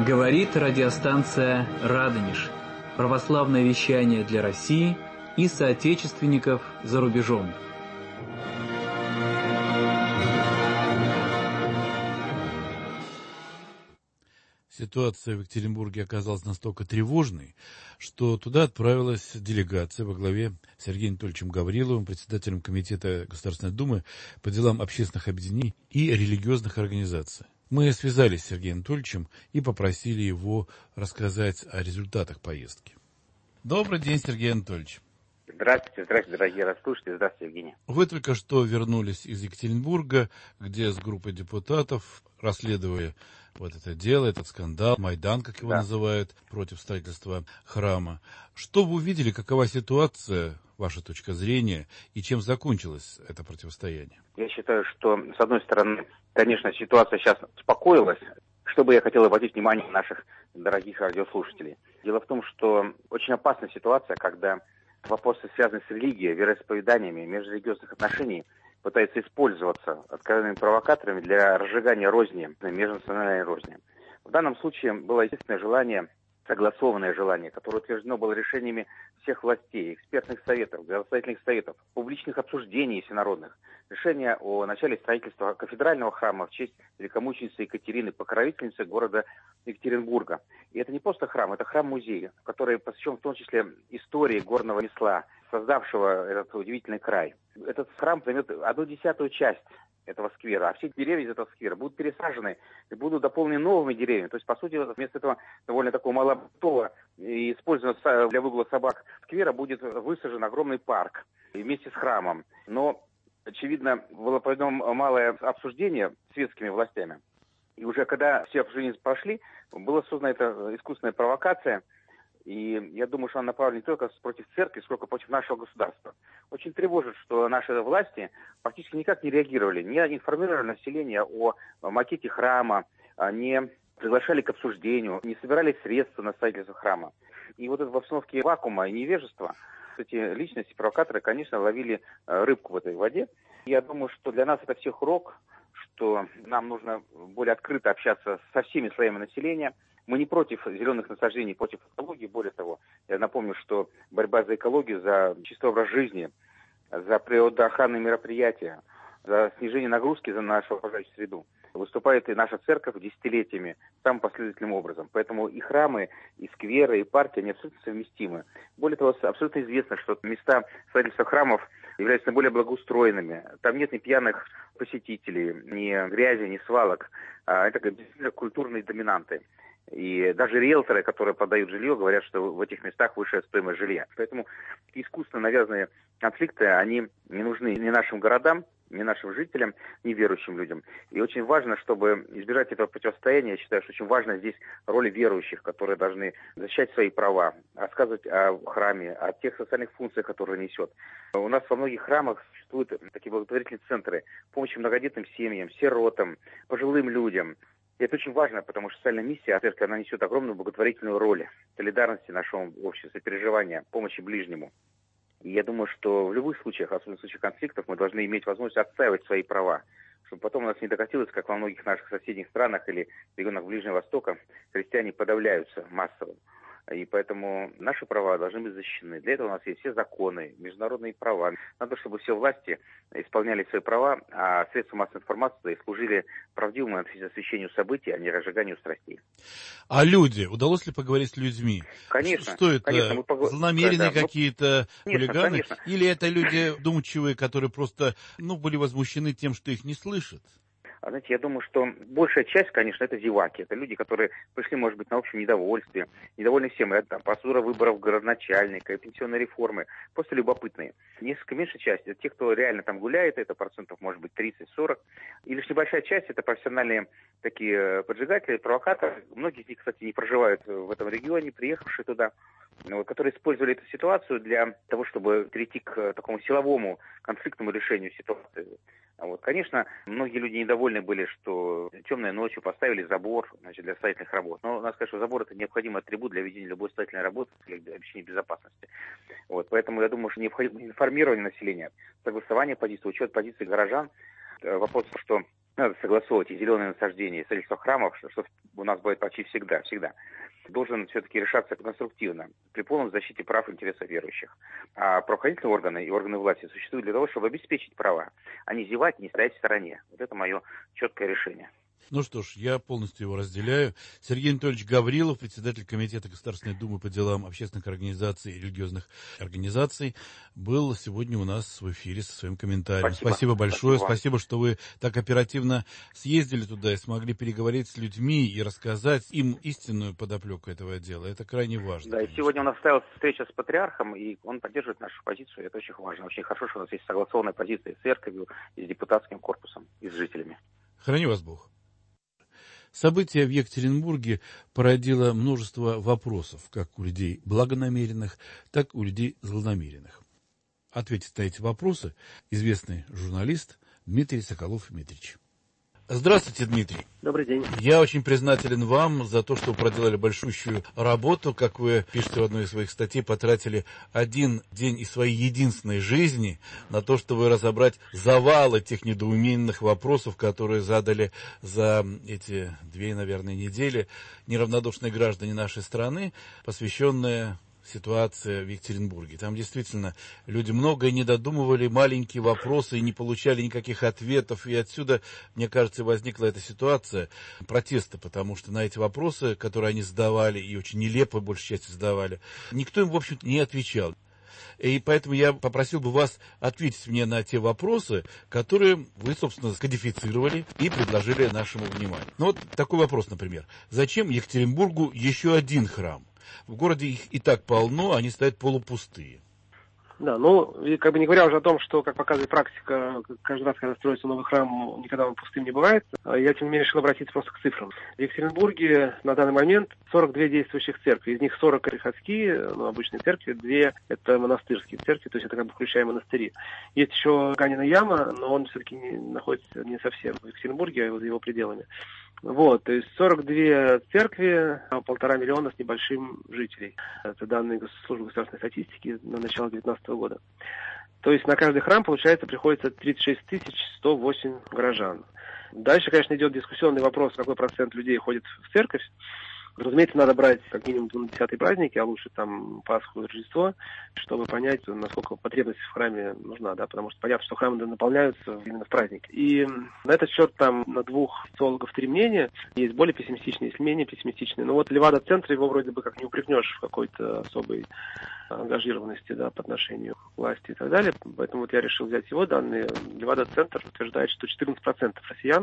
Говорит радиостанция «Радонеж». Православное вещание для России и соотечественников за рубежом. Ситуация в Екатеринбурге оказалась настолько тревожной, что туда отправилась делегация во главе с Сергеем Анатольевичем Гавриловым, председателем Комитета Государственной Думы по делам общественных объединений и религиозных организаций. Мы связались с Сергеем Анатольевичем и попросили его рассказать о результатах поездки. Добрый день, Сергей Анатольевич. Здравствуйте, дорогие радиослушатели. Здравствуйте, Евгений. Вы только что вернулись из Екатеринбурга, где с группой депутатов, расследуя вот это дело, этот скандал, Майдан, как его называют, против строительства храма. Что вы увидели, какова ситуация, ваша точка зрения, и чем закончилось это противостояние? Я считаю, что, с одной стороны, конечно, ситуация сейчас успокоилась, чтобы я хотел обратить внимание наших дорогих радиослушателей. Дело в том, что очень опасная ситуация, когда вопросы, связанные с религией, вероисповеданиями, межрелигиозных отношений, пытаются использоваться откровенными провокаторами для разжигания розни, межнациональной розни. В данном случае было естественное желание, согласованное желание, которое утверждено было решениями всех властей, экспертных советов, градостроительных советов, публичных обсуждений всенародных. Решение о начале строительства кафедрального храма в честь великомученицы Екатерины, покровительницы города Екатеринбурга. И это не просто храм, это храм-музей, который посвящен в том числе истории горного ремесла, создавшего этот удивительный край. Этот храм займет 1/10 часть этого сквера, а все деревья из этого сквера будут пересажены и будут дополнены новыми деревьями. То есть, по сути, вместо этого довольно такого малобытового и использованного для выгула собак сквера будет высажен огромный парк вместе с храмом. Но, очевидно, было проведено малое обсуждение светскими властями. И уже когда все обсуждения прошли, была создана эта искусственная провокация. И я думаю, что она направлена не только против церкви, сколько против нашего государства. Очень тревожит, что наши власти практически никак не реагировали, не информировали население о макете храма, не приглашали к обсуждению, не собирали средства на строительство храма. И вот это в обстановке вакуума и невежества эти личности, провокаторы, конечно, ловили рыбку в этой воде. Я думаю, что для нас это всех урок, что нам нужно более открыто общаться со всеми слоями населения. Мы не против зеленых насаждений, против экологии. Более того, я напомню, что борьба за экологию, за чистый образ жизни, за природоохранные мероприятия, за снижение нагрузки за нашу окружающую среду выступает и наша церковь десятилетиями самым последовательным образом. Поэтому и храмы, и скверы, и парки, они абсолютно совместимы. Более того, абсолютно известно, что места строительства храмов являются наиболее благоустроенными. Там нет ни пьяных посетителей, ни грязи, ни свалок. Это действительно культурные доминанты. И даже риэлторы, которые продают жилье, говорят, что в этих местах высшая стоимость жилья. Поэтому искусственно навязанные конфликты, они не нужны ни нашим городам, ни нашим жителям, ни верующим людям. И очень важно, чтобы избежать этого противостояния, я считаю, что очень важна здесь роль верующих, которые должны защищать свои права, рассказывать о храме, о тех социальных функциях, которые несет. У нас во многих храмах существуют такие благотворительные центры помощи многодетным семьям, сиротам, пожилым людям. И это очень важно, потому что социальная миссия церкви, она несет огромную благотворительную роль солидарности нашему обществу, сопереживания, помощи ближнему. И я думаю, что в любых случаях, особенно в случаях конфликтов, мы должны иметь возможность отстаивать свои права, чтобы потом у нас не докатилось, как во многих наших соседних странах или регионах Ближнего Востока, христиане подавляются массово. И поэтому наши права должны быть защищены. Для этого у нас есть все законы, международные права. Надо, чтобы все власти исполняли свои права, а средства массовой информации служили правдивому освещению событий, а не разжиганию страстей. А люди? Удалось ли поговорить с людьми? Конечно. Что это? Конечно, злонамеренные какие-то хулиганы? Конечно. Или это люди думчивые, которые просто были возмущены тем, что их не слышат? Знаете, я думаю, что большая часть, конечно, это зеваки. Это люди, которые пришли, может быть, на общем недовольстве, недовольны всем. Это процедура выборов городначальника, пенсионной реформы. Просто любопытные. Несколько меньшая часть, это те, кто реально там гуляет, это процентов, может быть, 30-40. И лишь небольшая часть, это профессиональные такие поджигатели, провокаторы. Многие из них, кстати, не проживают в этом регионе, приехавшие туда, которые использовали эту ситуацию для того, чтобы перейти к такому силовому конфликтному решению ситуации. Конечно, многие люди недовольны были, что темной ночью поставили забор, для строительных работ. Но надо сказать, что забор — это необходимый атрибут для ведения любой строительной работы, для обеспечения безопасности. Поэтому я думаю, что необходимо информирование населения, согласование позиций, учет позиций горожан. вопрос, что надо согласовывать и зеленые насаждения, и строительство храмов, что у нас будет почти всегда. Должен все-таки решаться конструктивно, при полном защите прав и интересов верующих. А правоохранительные органы и органы власти существуют для того, чтобы обеспечить права, а не зевать, не стоять в стороне. Вот это мое четкое решение. Ну что ж, я полностью его разделяю. Сергей Анатольевич Гаврилов, председатель Комитета Государственной Думы по делам общественных организаций и религиозных организаций, был сегодня у нас в эфире со своим комментарием. Спасибо большое. Спасибо, что вы так оперативно съездили туда и смогли переговорить с людьми и рассказать им истинную подоплеку этого дела. Это крайне важно. Да, конечно. И сегодня у нас состоялась встреча с патриархом, и он поддерживает нашу позицию. Это очень важно. Очень хорошо, что у нас есть согласованная позиция с церковью, и с депутатским корпусом, и с жителями. Храни вас Бог. Событие в Екатеринбурге породило множество вопросов, как у людей благонамеренных, так и у людей злонамеренных. Ответит на эти вопросы известный журналист Дмитрий Соколов-Митрич. Здравствуйте, Дмитрий. Добрый день. Я очень признателен вам за то, что вы проделали большущую работу. Как вы пишете в одной из своих статей, потратили один день из своей единственной жизни на то, чтобы разобрать завал этих недоуменных вопросов, которые задали за эти 2, наверное, недели неравнодушные граждане нашей страны, посвященные ситуация в Екатеринбурге. Там действительно люди многое не додумывали, маленькие вопросы и не получали никаких ответов. И отсюда, мне кажется, возникла эта ситуация протеста, потому что на эти вопросы, которые они задавали, и очень нелепо, большей части задавали, никто им, в общем-то, не отвечал. И поэтому я попросил бы вас ответить мне на те вопросы, которые вы, собственно, скодифицировали и предложили нашему вниманию. Ну вот такой вопрос, например. Зачем Екатеринбургу еще один храм? В городе их и так полно, они стоят полупустые. Да, ну, и как бы не говоря уже о том, что, как показывает практика, каждый раз, когда строится новый храм, никогда он пустым не бывает, я, тем не менее, решил обратиться просто к цифрам. В Екатеринбурге на данный момент 42 действующих церкви, из них 40 приходские, обычные церкви, 2 это монастырские церкви, то есть это как бы включая монастыри. Есть еще Ганина яма, но он все-таки находится не совсем в Екатеринбурге, а за его пределами. Вот, то есть 42 церкви, 1,5 миллиона с небольшим жителей. Это данные службы государственной статистики на начало 2019 года. То есть на каждый храм, получается, приходится 36 108 горожан. Дальше, конечно, идет дискуссионный вопрос, какой процент людей ходит в церковь. Разумеется, надо брать как минимум 10-е праздники, а лучше там Пасху и Рождество, чтобы понять, насколько потребность в храме нужна, да, потому что понятно, что храмы наполняются именно в праздник. И на этот счет там на 2 социологов 3 мнения, есть более пессимистичные, есть менее пессимистичные. Но вот Левада-центр, его вроде бы как не упрекнешь в какой-то особой ангажированности, да, по отношению к власти и так далее. Поэтому вот я решил взять его данные. Левада-центр утверждает, что 14% россиян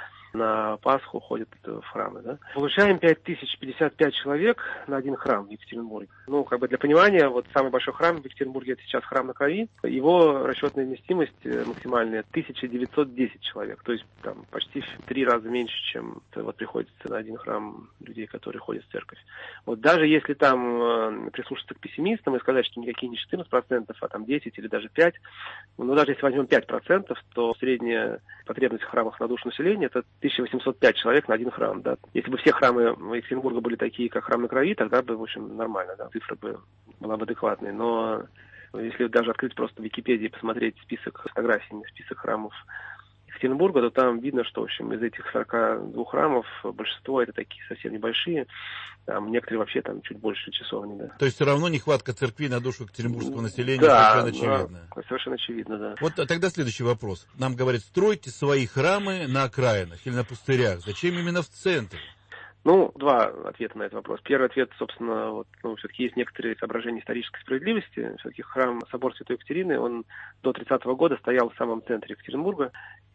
на Пасху ходят в храмы. Да? Получаем 5055 человек на один храм в Екатеринбурге. Ну, как бы для понимания, вот самый большой храм в Екатеринбурге это сейчас храм на Крови. Его расчетная вместимость максимальная 1910 человек. То есть там почти в 3 раза меньше, чем вот приходится на один храм людей, которые ходят в церковь. Вот даже если там прислушаться к пессимистам и сказать, что никакие не 14%, а там 10 или даже 5%, ну даже если возьмем 5%, то средняя потребность в храмах на душу населения это 1805 человек на один храм, да. Если бы все храмы Екатеринбурга были такие, как храм на Крови, тогда бы, в общем, нормально, да, цифра была бы адекватной. Но если даже открыть просто в Википедии и посмотреть список фотографий, список храмов Екатеринбурга, то там видно, что, в общем, из этих 42 храмов большинство это такие совсем небольшие, там некоторые вообще там чуть больше часовни, да. То есть все равно нехватка церквей на душу екатеринбургского населения да, совершенно очевидна. Да, совершенно очевидно, да. Вот тогда следующий вопрос. Нам говорят, стройте свои храмы на окраинах или на пустырях. Зачем именно в центре? Ну, 2 ответа на этот вопрос. Первый ответ, собственно, вот, все-таки есть некоторые соображения исторической справедливости. Все-таки храм, собор Святой Екатерины, он до 30-го года стоял в самом центре Екатеринбурга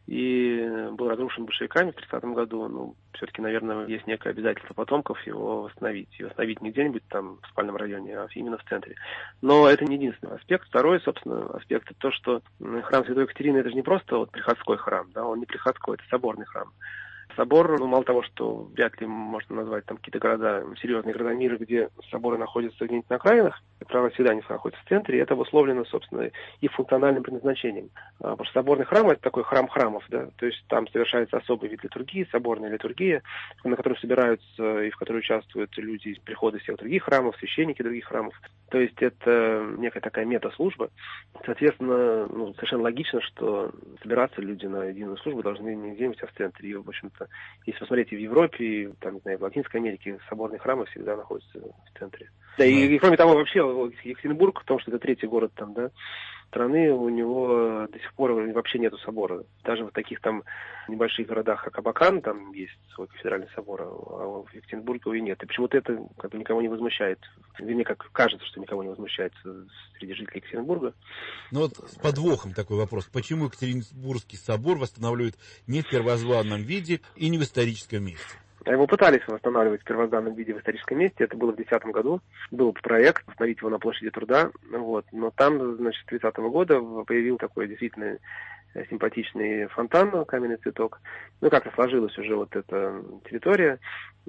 и был разрушен большевиками в 30-м году. Ну, все-таки, наверное, есть некое обязательство потомков его восстановить. И восстановить не где-нибудь там в спальном районе, а именно в центре. Но это не единственный аспект. Второй, собственно, аспект, это то, что храм Святой Екатерины, это же не просто вот приходской храм, да, он не приходской, это соборный храм. Собор, мало того, что вряд ли можно назвать там какие-то города, серьезные города мира, где соборы находятся где-нибудь на окраинах, как правило, всегда они находятся в центре, и это обусловлено, собственно, и функциональным предназначением. Потому что соборный храм — это такой храм храмов, да, то есть там совершается особый вид литургии, соборная литургия, на которой собираются и в которой участвуют люди из прихода всех других храмов, священники других храмов. То есть это некая такая мета-служба. Соответственно, совершенно логично, что собираться люди на единую службу должны не где-нибудь, а в центре. И, в общем-то, если посмотреть и в Европе, и там, не знаю, в Латинской Америке, соборные храмы всегда находятся в центре. Да, и кроме того, вообще, Екатеринбург, потому что это третий город там, да, страны, у него до сих пор вообще нету собора. Даже в таких там небольших городах, как Абакан, там есть свой кафедральный собор, а в Екатеринбурге его и нет. И почему-то это как бы никого не возмущает. Вернее, как кажется, что никого не возмущает среди жителей Екатеринбурга. Ну вот с подвохом такой вопрос. Почему Екатеринбургский собор восстанавливают не в первозванном виде и не в историческом месте? Его пытались восстанавливать в первозданном виде в историческом месте. Это было в 2010 году. Был проект восстановить его на площади Труда. Но там, значит, с 2030 года появился такой действительно симпатичный фонтан, каменный цветок. Как-то сложилась уже вот эта территория.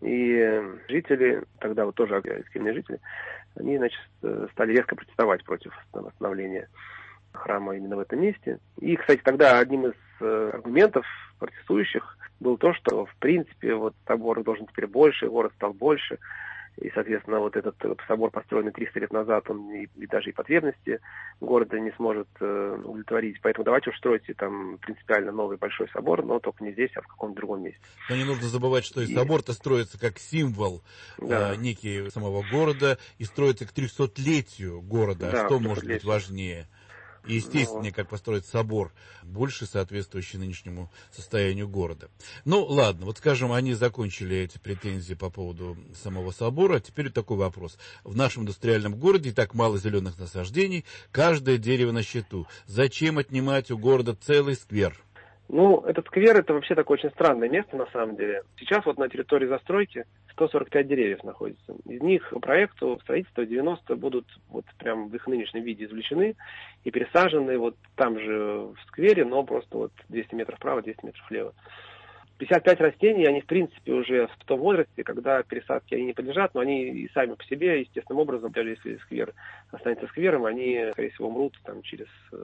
И жители, тогда вот тоже активные жители, они, значит, стали резко протестовать против восстановления храма именно в этом месте. И, кстати, тогда одним из аргументов протестующих было то, что, в принципе, вот собор должен теперь больше, город стал больше, и, соответственно, вот этот собор, построенный 300 лет назад, он и даже и потребности города не сможет удовлетворить. Поэтому давайте уж стройте там принципиально новый большой собор, но только не здесь, а в каком-то другом месте. Но не нужно забывать, что и собор-то строится как символ некий самого города, и строится к 300-летию города. Да, что может быть важнее? И естественнее, как построить собор, больше соответствующий нынешнему состоянию города. Ладно, вот скажем, они закончили эти претензии по поводу самого собора. Теперь такой вопрос. В нашем индустриальном городе и так мало зеленых насаждений, каждое дерево на счету. Зачем отнимать у города целый сквер? Этот сквер — это вообще такое очень странное место, на самом деле. Сейчас вот на территории застройки 145 деревьев находится. Из них по проекту строительства 90 будут вот прям в их нынешнем виде извлечены и пересажены вот там же в сквере, но просто вот 200 метров вправо, 200 метров влево. 55 растений, они, в принципе, уже в том возрасте, когда пересадки они не подлежат, но они и сами по себе, естественным образом, даже если сквер останется сквером, они, скорее всего, умрут там, через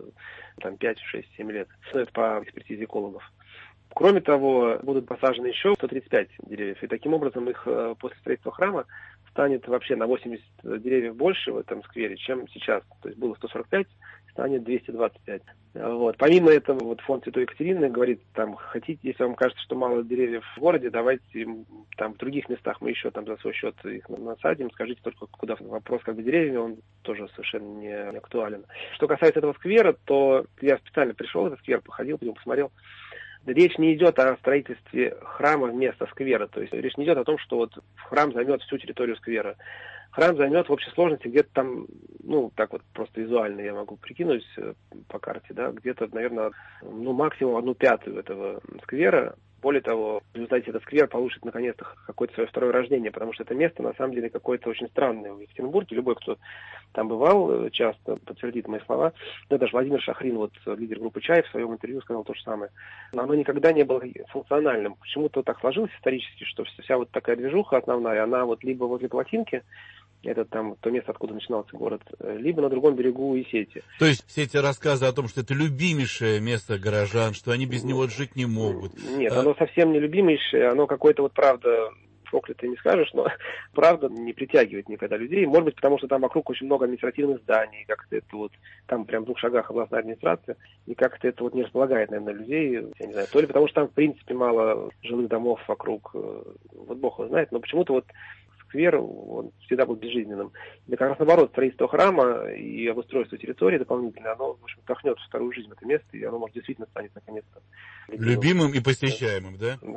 5, 6, 7 лет. Это по экспертизе экологов. Кроме того, будут посажены еще 135 деревьев, и таким образом их после строительства храма станет вообще на 80 деревьев больше в этом сквере, чем сейчас. То есть было 145, станет 225. Вот. Помимо этого, вот фонд Святой Екатерины говорит, там, хотите, если вам кажется, что мало деревьев в городе, давайте там в других местах мы еще там за свой счет их насадим, скажите только, куда. Вопрос как бы деревьями, он тоже совершенно не актуален. Что касается этого сквера, то я специально пришел в этот сквер, походил, по нему посмотрел. Речь не идет о строительстве храма вместо сквера, то есть речь не идет о том, что вот храм займет всю территорию сквера. Храм займет в общей сложности где-то там, так вот просто визуально я могу прикинуть по карте, да, где-то, наверное, максимум 1/5 этого сквера. Более того, в результате этот сквер получит наконец-то какое-то свое второе рождение, потому что это место на самом деле какое-то очень странное в Екатеринбурге. Любой, кто там бывал, часто подтвердит мои слова. Даже Владимир Шахрин, вот лидер группы «Чай», в своем интервью сказал то же самое. Оно никогда не было функциональным. Почему-то так сложилось исторически, что вся вот такая движуха основная, она вот либо возле Плотинки, это там то место, откуда начинался город, либо на другом берегу Исети. То есть все эти рассказы о том, что это любимейшее место горожан, что они без него жить не могут. Нет, оно совсем не любимейшее, оно какое-то вот правда, проклятое не скажешь, но правда не притягивает никогда людей. Может быть, потому что там вокруг очень много административных зданий, как-то это вот, там прям в 2 шагах областная администрация, и как-то это вот не располагает, наверное, людей, я не знаю, то ли потому что там, в принципе, мало жилых домов вокруг, вот Бог его знает, но почему-то вот сквер, он всегда был безжизненным. И как раз наоборот, строительство храма и обустройство территории дополнительно, оно, в общем, вдохнет вторую жизнь в это место, и оно, может, действительно станет, наконец-то, любимым и посещаемым, да? Да.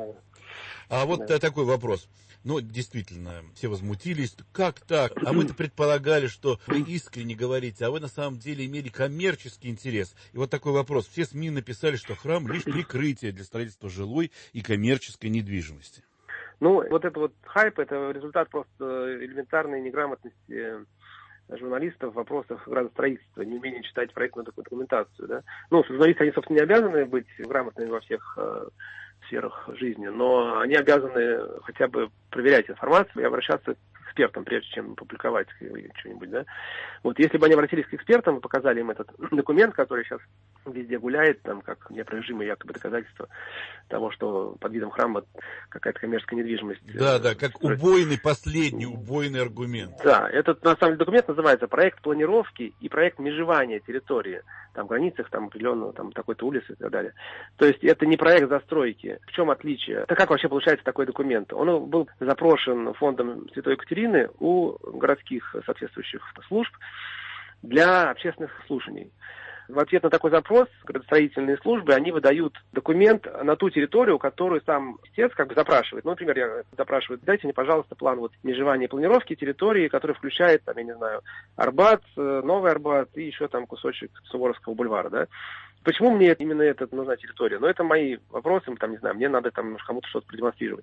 А вот такой вопрос. Действительно, все возмутились. Как так? А мы-то предполагали, что вы искренне говорите, а вы на самом деле имели коммерческий интерес. И вот такой вопрос. Все СМИ написали, что храм лишь прикрытие для строительства жилой и коммерческой недвижимости. Вот это вот хайп, это результат просто элементарной неграмотности журналистов в вопросах градостроительства, неумение читать проектную документацию. Да? Журналисты, они, собственно, не обязаны быть грамотными во всех сферах жизни, но они обязаны хотя бы проверять информацию и обращаться к экспертам, прежде чем публиковать что-нибудь, да. Вот если бы они обратились к экспертам и показали им этот документ, который сейчас везде гуляет, там, как неопровержимое якобы доказательство того, что под видом храма какая-то коммерческая недвижимость. Да, как последний убойный аргумент. Да, этот, на самом деле, документ называется проект планировки и проект межевания территории, там, в границах, там, определенного, там, такой-то улицы и так далее. То есть это не проект застройки. В чем отличие? Это как вообще получается такой документ? Он был запрошен фондом Святой Екатерины у городских соответствующих служб для общественных слушаний. В ответ на такой запрос градостроительные службы, они выдают документ на ту территорию, которую сам истец как бы запрашивает. Ну, например, я запрашиваю, дайте мне, пожалуйста, план вот межевания и планировки территории, который включает, там, я не знаю, Арбат, Новый Арбат и еще там кусочек Суворовского бульвара, да. Почему мне именно эта нужна территория? Ну, это мои вопросы, там, не знаю, мне надо там кому-то что-то продемонстрировать.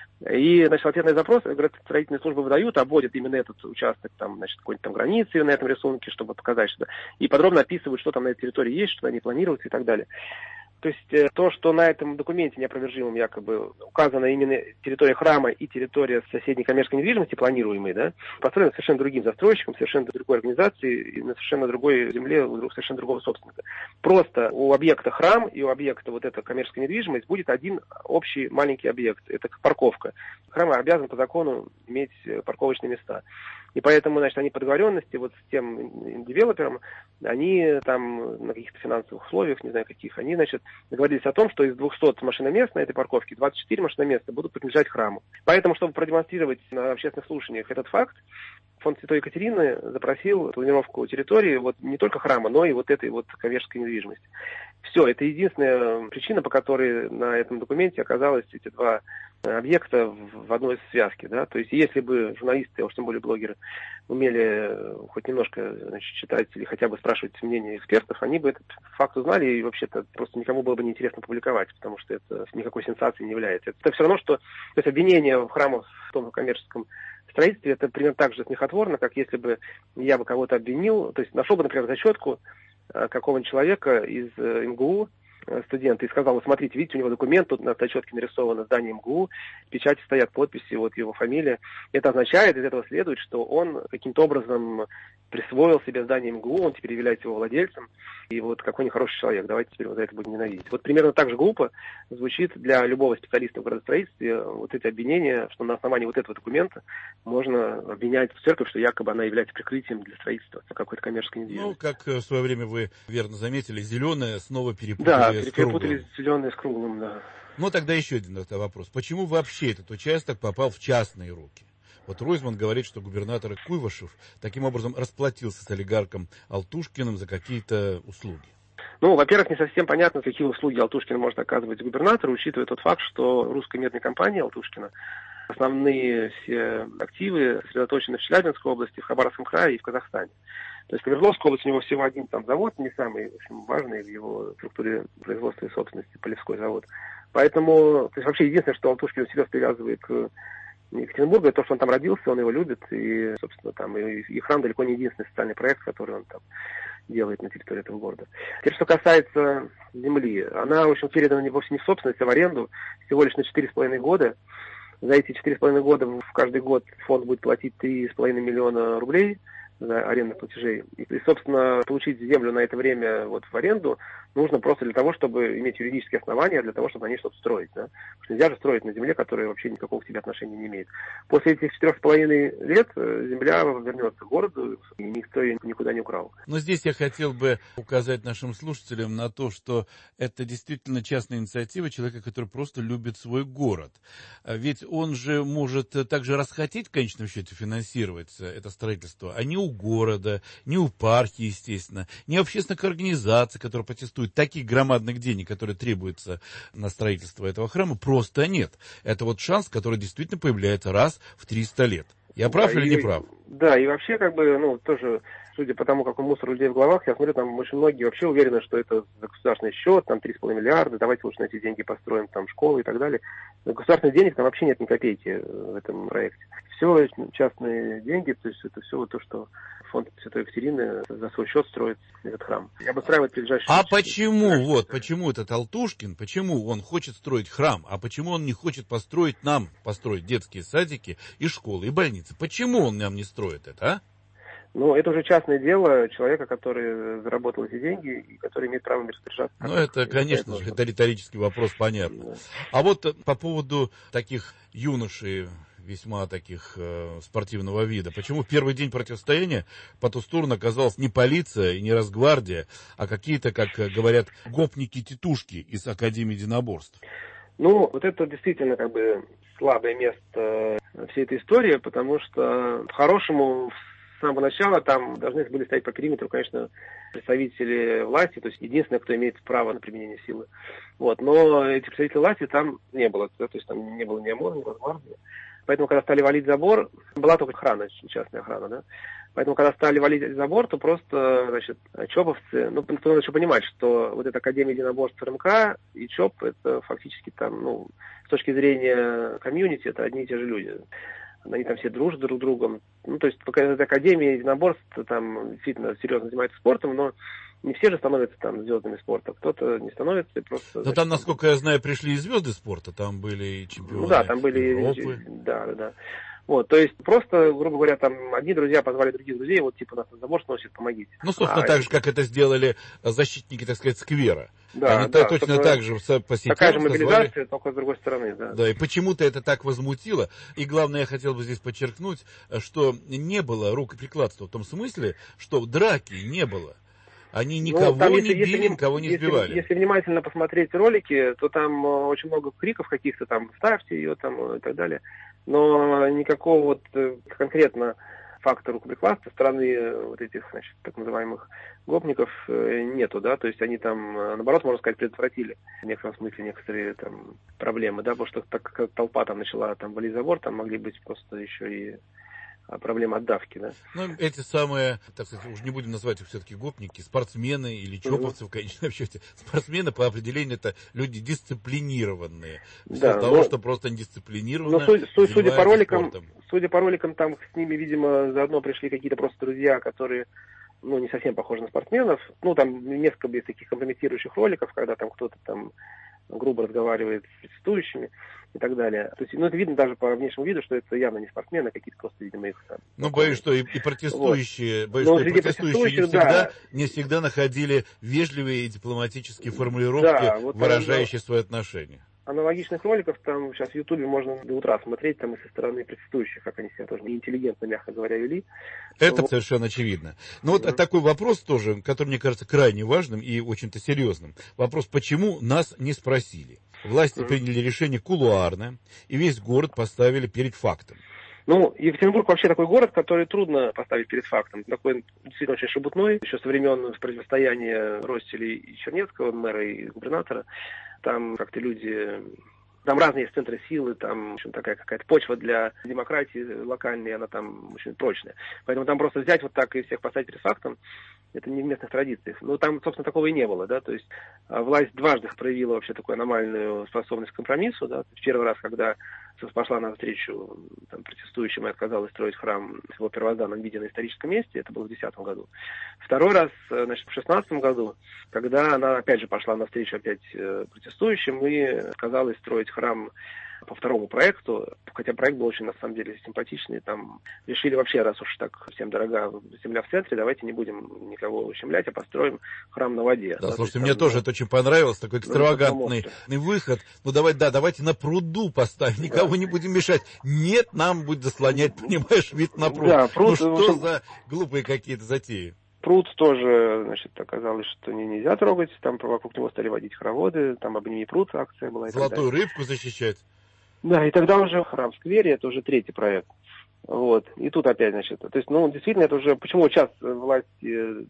И, значит, в ответ на запрос градостроительные службы выдают, обводят именно этот участок, там, значит, какой-нибудь там границы на этом рисунке, чтобы показать, что, и подробно описывают, что там на этой территории есть, что они планируются и так далее. То есть то, что на этом документе неопровержимом якобы указана именно территория храма и территория соседней коммерческой недвижимости, планируемой, да, построена совершенно другим застройщиком, совершенно другой организацией и на совершенно другой земле у совершенно другого собственника. Просто у объекта храм и у объекта вот эта коммерческая недвижимость будет один общий маленький объект. Это парковка. Храм обязан по закону иметь парковочные места. И поэтому, значит, они по договоренности вот с тем девелопером, они там на каких-то финансовых условиях, не знаю каких, они, значит, договорились о том, что из 200 машиномест на этой парковке 24 машиноместа будут принадлежать храму. Поэтому, чтобы продемонстрировать на общественных слушаниях этот факт, фонд Святой Екатерины запросил планировку территории вот не только храма, но и вот этой вот коммерческой недвижимости. Все, это единственная причина, по которой на этом документе оказалось эти два объекта в одной связке, да, то есть если бы журналисты, а уж тем более блогеры, умели хоть немножко, значит, читать или хотя бы спрашивать мнение экспертов, они бы этот факт узнали и вообще-то просто никому было бы неинтересно публиковать, потому что это никакой сенсацией не является. Это все равно, что, то есть обвинение в храмах в том коммерческом строительстве, это примерно так же смехотворно, как если бы я бы кого-то обвинил, то есть нашел бы, например, зачетку какого-нибудь человека из МГУ, студента, и сказал, вот смотрите, видите, у него документ, тут на зачетке нарисовано здание МГУ, в печати стоят подписи, вот его фамилия. Это означает, из этого следует, что он каким-то образом присвоил себе здание МГУ, он теперь является его владельцем, и вот какой нехороший человек, давайте теперь вот за это будем ненавидеть. Вот примерно так же глупо звучит для любого специалиста в градостроительстве вот эти обвинения, что на основании вот этого документа можно обвинять церковь, что якобы она является прикрытием для строительства какой-то коммерческой недвижимости. Ну, как в свое время вы верно заметили, зеленое снова перепутали с круглым. Перепутали зеленое с круглым, да. Ну, тогда еще один вопрос. Почему вообще этот участок попал в частные руки? Вот Ройзман говорит, что губернатор Куйвашев таким образом расплатился с олигархом Алтушкиным за какие-то услуги. Ну, во-первых, не совсем понятно, какие услуги Алтушкин может оказывать губернатору, учитывая тот факт, что русская медная компания Алтушкина, основные все активы сосредоточены в Челябинской области, в Хабаровском крае и в Казахстане. То есть в Свердловской области у него всего один там завод, не самый, в общем, важный в его структуре производства и собственности, Полевской завод. Поэтому, то есть вообще единственное, что Алтушкин всерьез привязывает к Екатеринбургу, это то, что он там родился, он его любит, и, собственно, там и храм далеко не единственный социальный проект, который он там делает на территории этого города. Теперь, что касается земли, она, в общем, передана вовсе не в собственность, а в аренду всего лишь на 4,5 года. За эти 4,5 года в каждый год фонд будет платить 3,5 миллиона рублей за арендных платежей. И, собственно, получить землю на это время вот в аренду нужно просто для того, чтобы иметь юридические основания, для того, чтобы на ней что-то строить. Да? Потому что нельзя же строить на земле, которая вообще никакого к тебе отношения не имеет. После этих 4,5 лет земля вернется к городу, и никто ее никуда не украл. Но здесь я хотел бы указать нашим слушателям на то, что это действительно частная инициатива человека, который просто любит свой город. Ведь он же может также расхотеть в конечном счете финансировать это строительство, а не у города, не у парки, естественно, не у общественных организаций, которые протестуют. Таких громадных денег, которые требуются на строительство этого храма, просто нет. Это вот шанс, который действительно появляется раз в 300 лет. Я прав или не прав? Да, и вообще, как бы, ну, тоже судя по тому, какой мусор у людей в головах, я смотрю, там очень многие вообще уверены, что это за государственный счет, там 3,5 миллиарда, давайте лучше на эти деньги построим там школы и так далее. Но государственных денег там вообще нет ни копейки в этом проекте. Все частные деньги, то есть это все то, что фонд Святой Екатерины за свой счет строит этот храм. И обустраивает ближайшие... Почему этот Алтушкин, почему он хочет строить храм, а почему он не хочет построить детские садики и школы, и больницы? Почему он нам не строит это, а? Ну, это уже частное дело человека, который заработал эти деньги и который имеет право распоряжаться. Ну, это, конечно же, это риторический вопрос, понятно. Да. А вот по поводу таких юношей, весьма таких спортивного вида, почему в первый день противостояния по ту сторону оказалась не полиция и не Росгвардия, а какие-то, как говорят, гопники-тетушки из Академии единоборств? Ну, вот это действительно как бы слабое место всей этой истории, потому что по-хорошему с самого начала там должны были стоять по периметру, конечно, представители власти, то есть единственное, кто имеет право на применение силы. Вот. Но этих представителей власти там не было, то есть там не было ни ОМОНа, ни Росгвардии. Поэтому, когда стали валить забор, была только охрана, частная охрана, да. Поэтому, когда стали валить забор, то просто, значит, ЧОПовцы, ну, надо еще понимать, что вот эта Академия единоборств РМК и ЧОП, это фактически там, ну, с точки зрения комьюнити, это одни и те же люди. Они там все дружат друг с другом. Ну, то есть, пока эта Академия единоборств там действительно серьезно занимается спортом, но не все же становятся там звездами спорта. Кто-то не становится и просто... Но там, насколько я знаю, пришли и звезды спорта. Там были и чемпионы Европы. Да, там были... Да. Вот, то есть просто, грубо говоря, там одни друзья позвали других друзей, вот типа нас на забор сносит, помогите. Ну, собственно, так же, как это сделали защитники, так сказать, сквера. Да, они точно так же по сетям такая же мобилизация, позвали... только с другой стороны, да. Да, и почему-то это так возмутило. И главное, я хотел бы здесь подчеркнуть, что не было рукоприкладства в том смысле, что драки не было. Они никого не били, никого не сбивали. Если внимательно посмотреть ролики, то там очень много криков каких-то там, ставьте ее там и так далее. Но никакого вот конкретно факта рукоприкладства со стороны вот этих, значит, так называемых гопников нету, да, то есть они там, наоборот, можно сказать, предотвратили в некотором смысле некоторые там проблемы, да, потому что так как толпа там начала там валить забор, там могли быть просто еще и проблема отдавки, да. Ну, эти самые, так сказать, уже не будем называть их все-таки гопники, спортсмены или чоповцы в конечном счете. Спортсмены по определению это люди дисциплинированные. Все того, что просто недисциплинированно. Но судя по роликам, там с ними, видимо, заодно пришли какие-то просто друзья, которые, ну, не совсем похожи на спортсменов. Ну, там несколько есть таких компрометирующих роликов, когда там кто-то там грубо разговаривает с протестующими и так далее. То есть, ну, это видно даже по внешнему виду, что это явно не спортсмены, а какие-то просто, видимо, их там... Ну, боюсь, что и протестующие, вот. Протестующие не всегда находили вежливые и дипломатические формулировки, вот выражающие свои отношения. Аналогичных роликов там сейчас в Ютубе можно до утра смотреть, там и со стороны протестующих, как они себя тоже неинтеллигентно, мягко говоря, вели. Это совершенно очевидно. Но вот такой вопрос тоже, который, мне кажется, крайне важным и очень-то серьезным. Вопрос, почему нас не спросили? Власти приняли решение кулуарно, и весь город поставили перед фактом. Ну, Екатеринбург вообще такой город, который трудно поставить перед фактом. Такой действительно очень шебутной, еще со времен противостояния Росселя и Чернецкого, мэра и губернатора. Там как-то люди... Там разные есть центры силы, там, в общем, такая какая-то почва для демократии локальной, она там очень прочная. Поэтому там просто взять вот так и всех поставить перед фактом, это не в местных традициях. Но там, собственно, такого и не было, да, то есть власть дважды проявила вообще такую аномальную способность к компромиссу, да, в первый раз, когда пошла навстречу там, протестующим и отказалась строить храм в его первозданном виде на историческом месте, это было в 2010 году. Второй раз, значит, в 2016 году, когда она опять же пошла навстречу опять протестующим и отказалась строить храм по второму проекту, хотя проект был очень, на самом деле, симпатичный, там решили вообще, раз уж так всем дорога земля в центре, давайте не будем никого ущемлять, а построим храм на воде. Да, слушайте, мне тоже это очень понравилось, такой экстравагантный выход. Ну, давайте на пруду поставим, никого не будем мешать. Нет, нам будет заслонять, понимаешь, вид на пруд. Да, пруд, ну, что за глупые какие-то затеи? Пруд тоже, значит, оказалось, что нельзя трогать, там вокруг него стали водить хороводы, там «Обними пруд» акция была. Золотую рыбку защищать. Да, и тогда уже храм в сквере, это уже третий проект. Вот. И тут опять, значит, то есть, ну, действительно, это уже, почему сейчас власти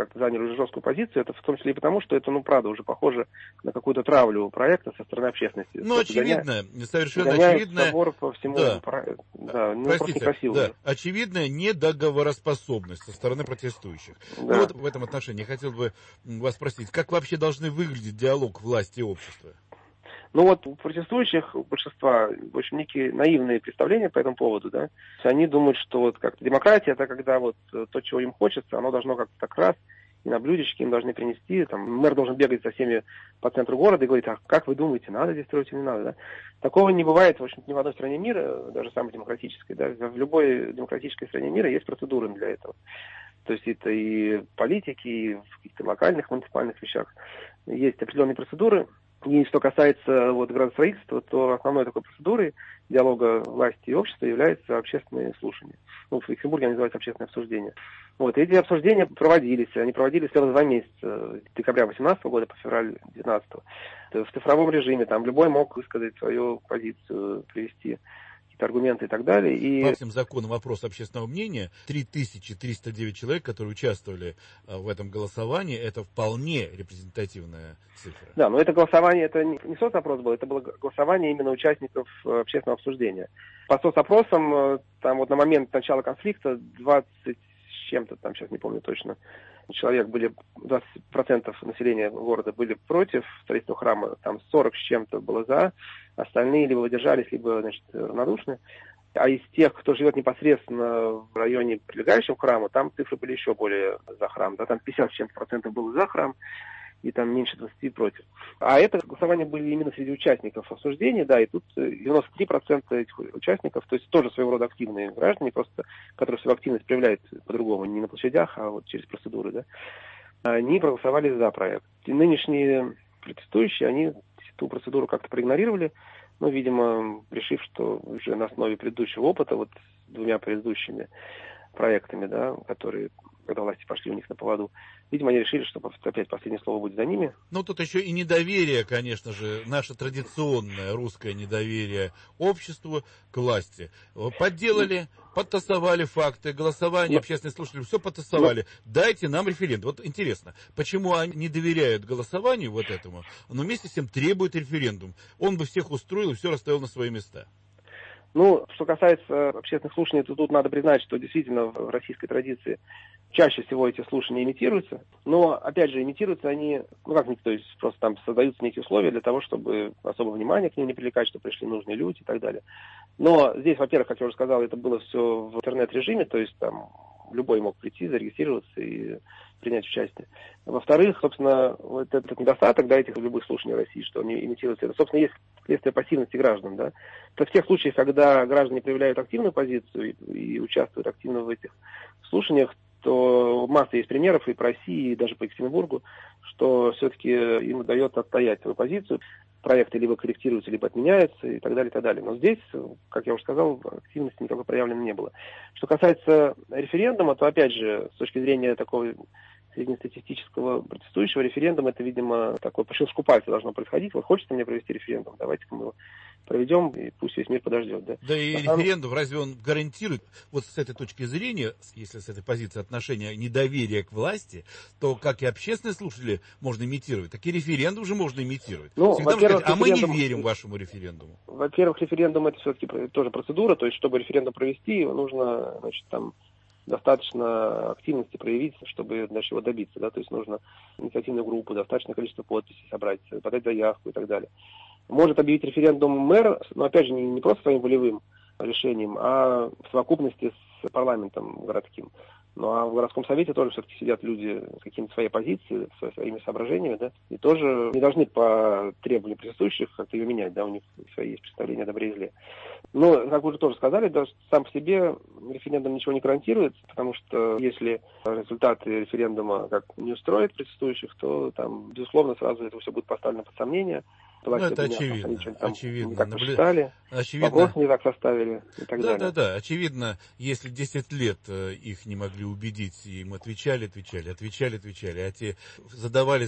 как-то заняли уже жесткую позицию, это в том числе и потому, что это, правда, уже похоже на какую-то травлю проекта со стороны общественности. Ну, очевидно, совершенно очевидно. Собор по всему, да, просто некрасиво. Да, очевидная недоговороспособность со стороны протестующих. Да. Ну, вот в этом отношении я хотел бы вас спросить, как вообще должны выглядеть диалог власти и общества? Ну вот у протестующих, у большинства, в общем, некие наивные представления по этому поводу, да. Они думают, что вот как-то демократия, это когда вот то, чего им хочется, оно должно как-то так раз, и на блюдечке им должны принести, там, мэр должен бегать со всеми по центру города и говорить, а как вы думаете, надо здесь строить или не надо, да. Такого не бывает, в общем, ни в одной стране мира, даже самой демократической, да. В любой демократической стране мира есть процедуры для этого. То есть это и политики, и в каких-то локальных, муниципальных вещах есть определенные процедуры. И что касается градостроительства, то основной такой процедурой диалога власти и общества является общественные слушания. В Екатеринбурге они называются общественные обсуждения. Эти обсуждения проводились, они проводились целых 2 месяца, с декабря 2018 года по февраль 2019. В цифровом режиме, там любой мог высказать свою позицию, привести аргументы и так далее. И... По всем законам вопрос общественного мнения, 3309 человек, которые участвовали в этом голосовании, это вполне репрезентативная цифра. Да, но это голосование, это не соцопрос был, это было голосование именно участников общественного обсуждения. По соцопросам, там на момент начала конфликта 20 с чем-то, там сейчас не помню точно, человек были, 20% населения города были против строительства храма, там 40 с чем-то было за, остальные либо выдержались, либо, равнодушны. А из тех, кто живет непосредственно в районе, прилегающем к храму, там цифры были еще более за храм. Да, там 50 с чем-то процентов было за храм, и там меньше 20 против. А это голосования были именно среди участников обсуждения, да, и тут 93% этих участников, то есть тоже своего рода активные граждане, просто, которые свою активность проявляют по-другому, не на площадях, а через процедуры, да, они проголосовали за проект. И нынешние протестующие, они ту процедуру как-то проигнорировали, видимо, решив, что уже на основе предыдущего опыта, с 2 предыдущими проектами, да, которые, когда власти пошли у них на поводу, видимо, они решили, что опять последнее слово будет за ними. Тут еще и недоверие, конечно же, наше традиционное русское недоверие обществу к власти. Подделали, подтасовали факты, голосование, общественные слушатели, все подтасовали. Дайте нам референдум. Интересно, почему они не доверяют голосованию этому, но вместе с тем требуют референдум. Он бы всех устроил и все расставил на свои места. Что касается общественных слушаний, то тут надо признать, что действительно в российской традиции чаще всего эти слушания имитируются. Но, опять же, имитируются они, то есть просто там создаются некие условия для того, чтобы особо внимание к ним не привлекать, чтобы пришли нужные люди и так далее. Но здесь, во-первых, как я уже сказал, это было все в интернет-режиме, то есть там любой мог прийти, зарегистрироваться и принять участие. Во-вторых, собственно, этот недостаток, этих любых слушаний в России, что они имитируются, это, собственно, есть следствие пассивности граждан, да. Это в тех случаях, когда граждане проявляют активную позицию и участвуют активно в этих слушаниях, то масса есть примеров и по России, и даже по Екатеринбургу, что все-таки им удается отстоять свою позицию. Проекты либо корректируются, либо отменяются и так далее, и так далее. Но здесь, как я уже сказал, активности никакой проявлено не было. Что касается референдума, то, опять же, с точки зрения такого среднестатистического протестующего, референдум, это, видимо, такой по щелчку пальца должно происходить. Хочется мне провести референдум, давайте-ка мы его проведем, и пусть весь мир подождет. Да, и референдум, разве он гарантирует, с этой точки зрения, если с этой позиции отношения недоверия к власти, то как и общественные слушатели можно имитировать, так и референдум уже можно имитировать. Всегда сказать, а мы не верим вашему референдуму. Во-первых, референдум это все-таки тоже процедура, то есть, чтобы референдум провести, нужно, достаточно активности проявить, чтобы его добиться, да, то есть нужно инициативную группу, достаточное количество подписей собрать, подать заявку и так далее. Может объявить референдум мэр, но опять же не просто своим волевым решением, а в совокупности с парламентом городским. А в городском совете тоже все-таки сидят люди с какими-то своей позицией, своими соображениями, да, и тоже не должны по требованию присутствующих как-то ее менять, да, у них свои есть представления о добре и зле. Но, как вы уже тоже сказали, да, сам по себе референдум ничего не гарантирует, потому что если результаты референдума как не устроят присутствующих, то там, безусловно, сразу это все будет поставлено под сомнение. Это очевидно. Очевидно. Не так посчитали, вопрос не так составили и так далее. Да. Очевидно, если 10 лет их не могли убедить, им отвечали, а те задавали.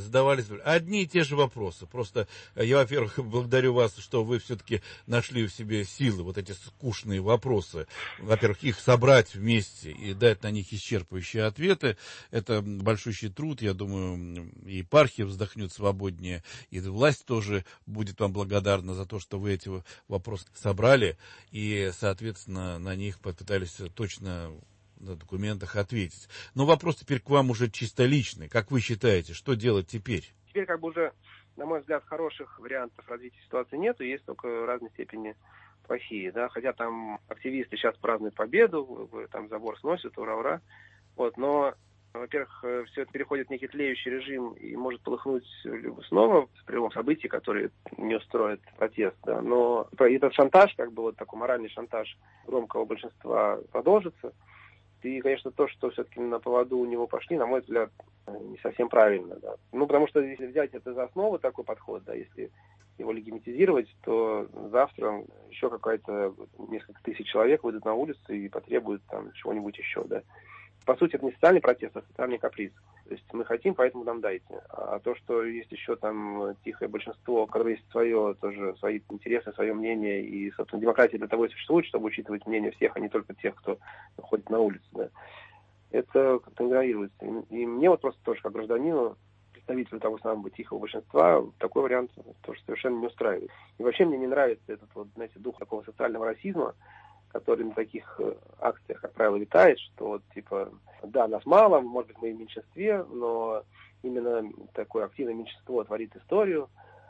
Одни и те же вопросы. Просто я, во-первых, благодарю вас, что вы все-таки нашли в себе силы вот эти скучные вопросы. Во-первых, их собрать вместе и дать на них исчерпывающие ответы. Это большущий труд. Я думаю, и епархия вздохнет свободнее, и власть тоже будет вам благодарна за то, что вы эти вопросы собрали и, соответственно, на них попытались точно на документах ответить. Но вопрос теперь к вам уже чисто личный. Как вы считаете, что делать теперь? Теперь уже, на мой взгляд, хороших вариантов развития ситуации нету, есть только в разной степени плохие. Да? Хотя там активисты сейчас празднуют победу, там забор сносят, ура-ура. Но во-первых, все это переходит в некий тлеющий режим и может полыхнуть снова при любом событии, которые не устроят протест. Да. Но этот шантаж, такой моральный шантаж громкого большинства продолжится. И, конечно, то, что все-таки на поводу у него пошли, на мой взгляд, не совсем правильно. Да. Потому что если взять это за основу, такой подход, да, если его легитимизировать, то завтра еще несколько тысяч человек выйдут на улицу и потребуют там чего-нибудь еще, да. По сути, это не социальный протест, а социальный каприз. То есть мы хотим, поэтому нам дайте. А то, что есть еще там тихое большинство, у которого есть свои интересы, свое мнение, и, собственно, демократия для того и существует, чтобы учитывать мнение всех, а не только тех, кто ходит на улицу. Да. Это как-то игнорируется. И мне просто тоже, как гражданину, представителю того самого тихого большинства, такой вариант тоже совершенно не устраивает. И вообще мне не нравится этот дух такого социального расизма, который на таких акциях, как правило, витает, что да, нас мало, может быть, мы в меньшинстве, но именно такое активное меньшинство творит историю,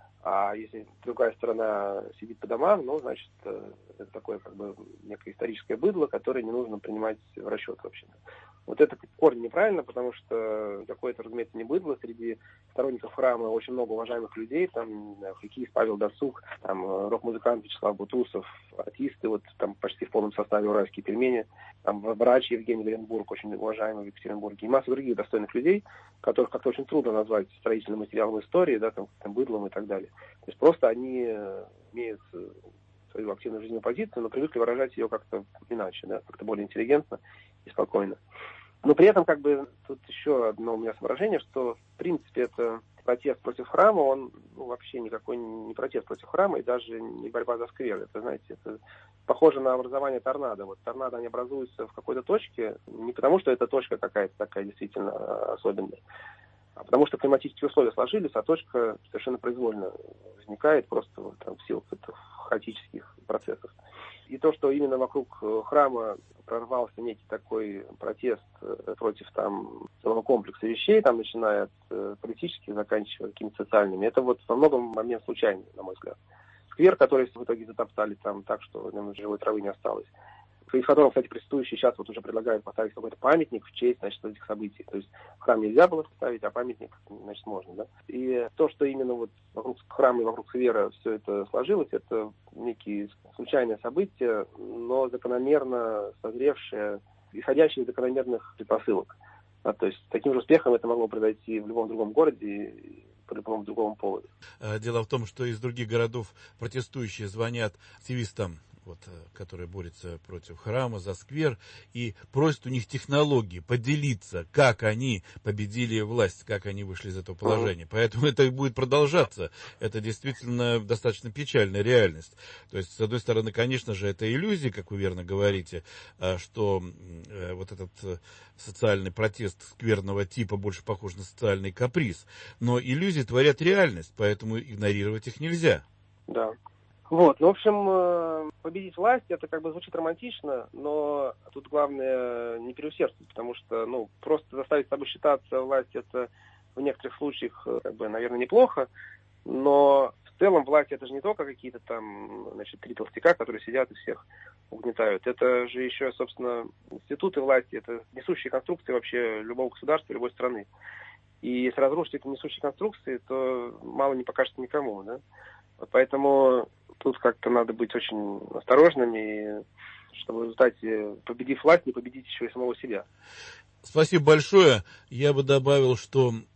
а если другая сторона сидит по домам, значит, это такое некое историческое быдло, которое не нужно принимать в расчет вообще. Вот это корень неправильно, потому что такое-то, разумеется, не быдло. Среди сторонников храма очень много уважаемых людей, там хоккеист Павел Дацук, там рок-музыкант Вячеслав Бутусов, артисты, там почти в полном составе «Уральские пельмени», там врач Евгений Гренбург, очень уважаемый в Екатеринбурге, и масса других достойных людей, которых как-то очень трудно назвать строительным материалом истории, да, там быдлом и так далее. То есть просто они имеют свою активную жизненную позицию, но привыкли выражать ее как-то иначе, да, как-то более интеллигентно и спокойно. Но при этом, тут еще одно у меня соображение, что, в принципе, это протест против храма, он вообще никакой не протест против храма и даже не борьба за сквер. Это, знаете, это похоже на образование торнадо. Торнадо, они образуются в какой-то точке, не потому что эта точка какая-то такая действительно особенная, а потому что климатические условия сложились, а точка совершенно произвольно возникает просто в силу хаотических процессов. И то, что именно вокруг храма прорвался некий такой протест против целого комплекса вещей, начиная от политических, заканчивая какими-то социальными, это во многом момент случайный, на мой взгляд. Сквер, который в итоге затоптали так, что живой травы не осталось. Из которого, кстати, протестующие сейчас уже предлагают поставить какой-то памятник в честь, этих событий. То есть храм нельзя было поставить, а памятник, можно, да. И то, что именно вокруг храма и вокруг сквера все это сложилось, это некие случайные события, но закономерно созревшие, исходящие из закономерных предпосылок. Да, то есть таким же успехом это могло произойти в любом другом городе, по любому другому поводу. Дело в том, что из других городов протестующие звонят активистам, которые борются против храма, за сквер, и просят у них технологии поделиться, как они победили власть, как они вышли из этого положения. Поэтому это и будет продолжаться. Это действительно достаточно печальная реальность. То есть, с одной стороны, конечно же, это иллюзия, как вы верно говорите, что этот социальный протест скверного типа больше похож на социальный каприз. Но иллюзии творят реальность, поэтому игнорировать их нельзя. Да. В общем, победить власть, это звучит романтично, но тут главное не переусердствовать, потому что, просто заставить с собой считаться власть, это в некоторых случаях, наверное, неплохо, но в целом власть это же не только какие-то три толстяка, которые сидят и всех угнетают. Это же еще, собственно, институты власти, это несущие конструкции вообще любого государства, любой страны. И если разрушить эти несущие конструкции, то мало не покажется никому, да? Поэтому тут как-то надо быть очень осторожными, чтобы в результате, победив власть, не победить еще и самого себя. Спасибо большое. Я бы добавил, что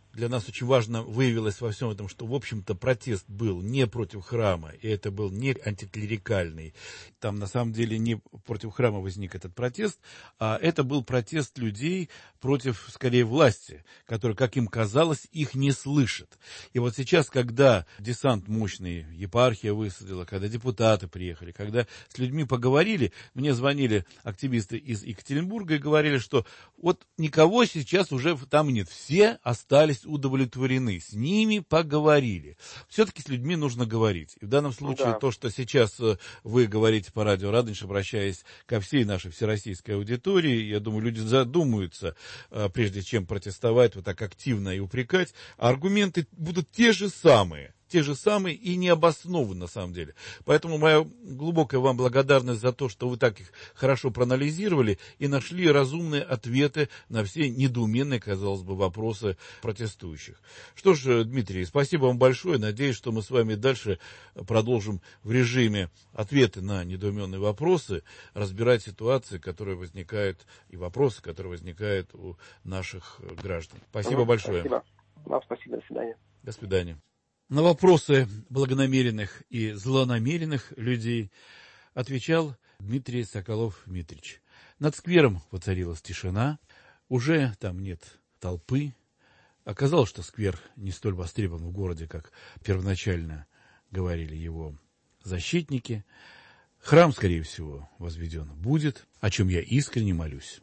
для нас очень важно выявилось во всем этом, что, в общем-то, протест был не против храма, и это был не антиклерикальный. Там, на самом деле, не против храма возник этот протест, а это был протест людей против, скорее, власти, которая, как им казалось, их не слышит. И вот сейчас, когда десант мощный, епархия высадила, когда депутаты приехали, когда с людьми поговорили, мне звонили активисты из Екатеринбурга и говорили, что вот никого сейчас уже там нет, все остались удовлетворены, с ними поговорили. Все-таки с людьми нужно говорить. И в данном случае то, что сейчас вы говорите по радио Радонеж, обращаясь ко всей нашей всероссийской аудитории, я думаю, люди задумаются, прежде чем протестовать вот так активно и упрекать, а аргументы будут те же самые и необоснованны на самом деле. Поэтому моя глубокая вам благодарность за то, что вы так их хорошо проанализировали и нашли разумные ответы на все недоуменные, казалось бы, вопросы протестующих. Что ж, Дмитрий, спасибо вам большое. Надеюсь, что мы с вами дальше продолжим в режиме ответы на недоуменные вопросы, разбирать ситуации, которые возникают, и вопросы, которые возникают у наших граждан. Спасибо большое. Спасибо. Вам спасибо. До свидания. До свидания. На вопросы благонамеренных и злонамеренных людей отвечал Дмитрий Соколов-Митрич. Над сквером воцарилась тишина, уже там нет толпы. Оказалось, что сквер не столь востребован в городе, как первоначально говорили его защитники. Храм, скорее всего, возведен будет, о чем я искренне молюсь.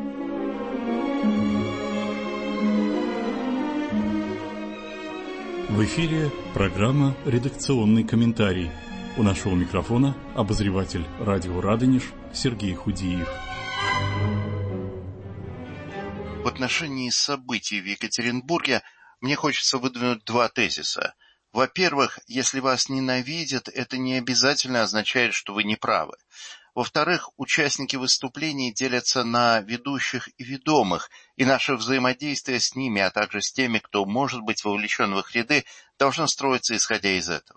В эфире программа «Редакционный комментарий». У нашего микрофона обозреватель радио «Радонеж» Сергей Худиев. В отношении событий в Екатеринбурге мне хочется выдвинуть два тезиса. Во-первых, если вас ненавидят, это не обязательно означает, что вы не правы. Во-вторых, участники выступлений делятся на ведущих и ведомых, и наше взаимодействие с ними, а также с теми, кто может быть вовлечен в их ряды, должно строиться исходя из этого.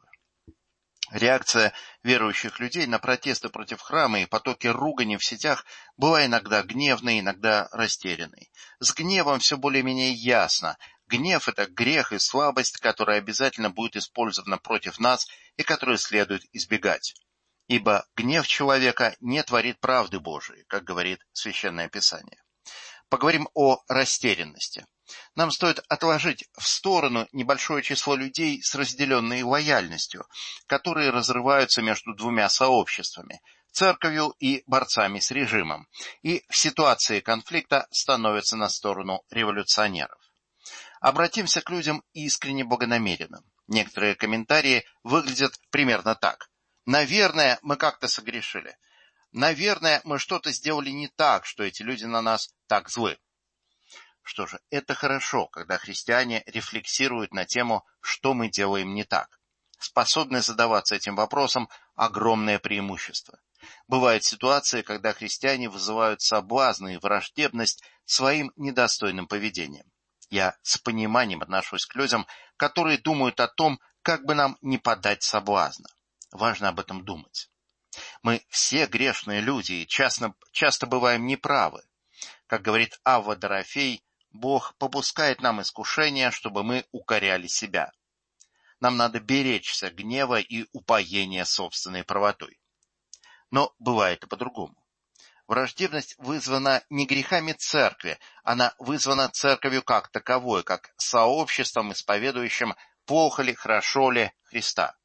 Реакция верующих людей на протесты против храма и потоки ругани в сетях была иногда гневной, иногда растерянной. С гневом все более-менее ясно. Гнев – это грех и слабость, которая обязательно будет использована против нас и которую следует избегать. Ибо гнев человека не творит правды Божией, как говорит Священное Писание. Поговорим о растерянности. Нам стоит отложить в сторону небольшое число людей с разделенной лояльностью, которые разрываются между двумя сообществами – церковью и борцами с режимом, и в ситуации конфликта становятся на сторону революционеров. Обратимся к людям искренне богонамеренным. Некоторые комментарии выглядят примерно так. Наверное, мы как-то согрешили. Наверное, мы что-то сделали не так, что эти люди на нас так злы. Что же, это хорошо, когда христиане рефлексируют на тему, что мы делаем не так. Способность задаваться этим вопросом – огромное преимущество. Бывают ситуации, когда христиане вызывают соблазны и враждебность своим недостойным поведением. Я с пониманием отношусь к людям, которые думают о том, как бы нам не поддать соблазна. Важно об этом думать. Мы все грешные люди и часто бываем неправы. Как говорит Авва Дорофей, Бог попускает нам искушения, чтобы мы укоряли себя. Нам надо беречься гнева и упоения собственной правотой. Но бывает и по-другому. Враждебность вызвана не грехами церкви, она вызвана церковью как таковой, как сообществом, исповедующим, плохо ли, хорошо ли Христа.